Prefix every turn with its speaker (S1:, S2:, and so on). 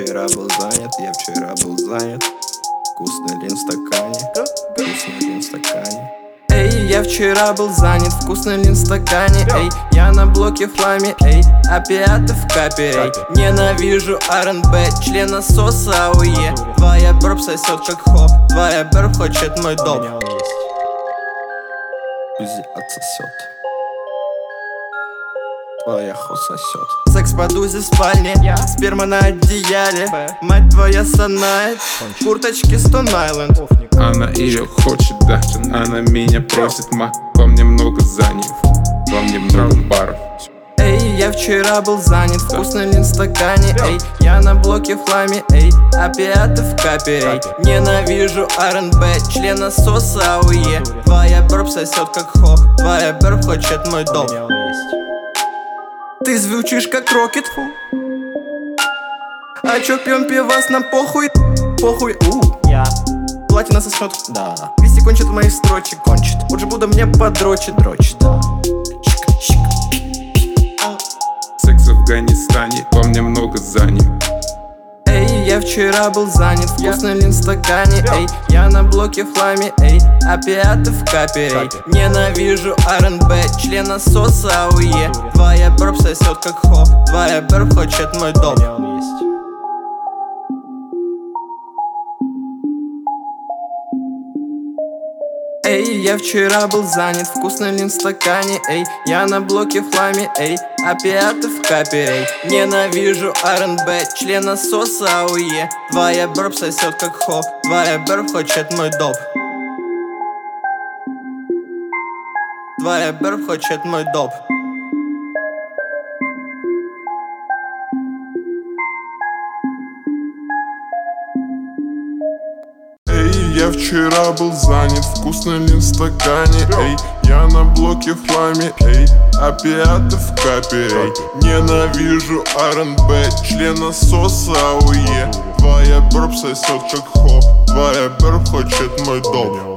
S1: вчера был занят. Вкусный лин в стакане. Эй, я вчера был занят, вкусный лин в стакане. Эй, я на блоке фламе, эй, опиаты в капе, эй. Ненавижу R&B, членососа АУЕ. Твоя бёрб сосет как хоп, твоя бёрб хочет мой доп. Узи отсосет, твоя хо сосет. Секс по дузе в спальне, сперма на одеяле. Мать твоя санает, курточки Stone Island.
S2: Она ее хочет, да, она меня просит. Во мне много занят, во мне много баров.
S1: Эй, я вчера был занят, вкусный лин в стакане. Эй, я на блоке фламе, эй, опиаты в капе, эй. Ненавижу R&B, членососа АУЕ. Твоя бёрб сосет как хоп, твоя бёрб хочет мой доп. Ты звучишь как рокет. А чё пьем пивас, нам похуй? Платина соснет, да. Виси кончит моих строчек, кончит. Уже буду мне подрочит, да.
S2: Секс в Афганистане, во мне много занят.
S1: Эй, я вчера был занят, вкусный лин в стакане. Эй, я на блоке фламе, эй, опиаты в капе, эй. Ненавижу R&B, членососа АУЕ. Твоя бёрб сосет как хоп, твоя бёрб хочет мой доп. Эй, я вчера был занят, вкусный лин в стакане. Эй, я на блоке фламе, эй, опиаты в капе, эй. Ненавижу R&B, членососа АУЕ. Твоя бёрб сосет как хоп, твоя бёрб хочет мой доп. Твоя бёрб хочет мой доп.
S3: Я вчера был занят, вкусный лин в стакане, эй. Я на блоке фламе, эй, опиаты в капе, эй. Ненавижу R&B, членососа АУЕ. Твоя бёрб сосет как хоп, твоя бёрб хочет мой доп.